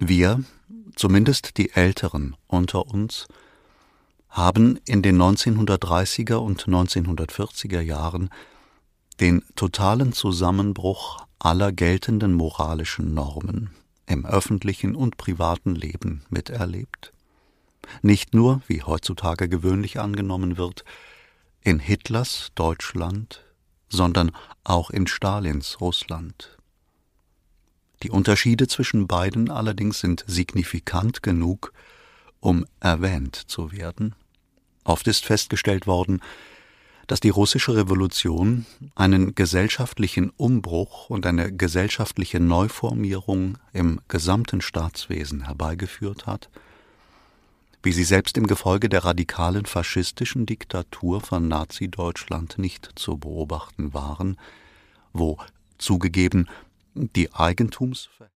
Wir, zumindest die Älteren unter uns, haben in den 1930er und 1940er Jahren den totalen Zusammenbruch aller geltenden moralischen Normen im öffentlichen und privaten Leben miterlebt. Nicht nur, wie heutzutage gewöhnlich angenommen wird, in Hitlers Deutschland, sondern auch in Stalins Russland. Die Unterschiede zwischen beiden allerdings sind signifikant genug, um erwähnt zu werden. Oft ist festgestellt worden, dass die russische Revolution einen gesellschaftlichen Umbruch und eine gesellschaftliche Neuformierung im gesamten Staatswesen herbeigeführt hat, wie sie selbst im Gefolge der radikalen faschistischen Diktatur von Nazi-Deutschland nicht zu beobachten waren, wo, zugegeben, die Eigentumsverhältnisse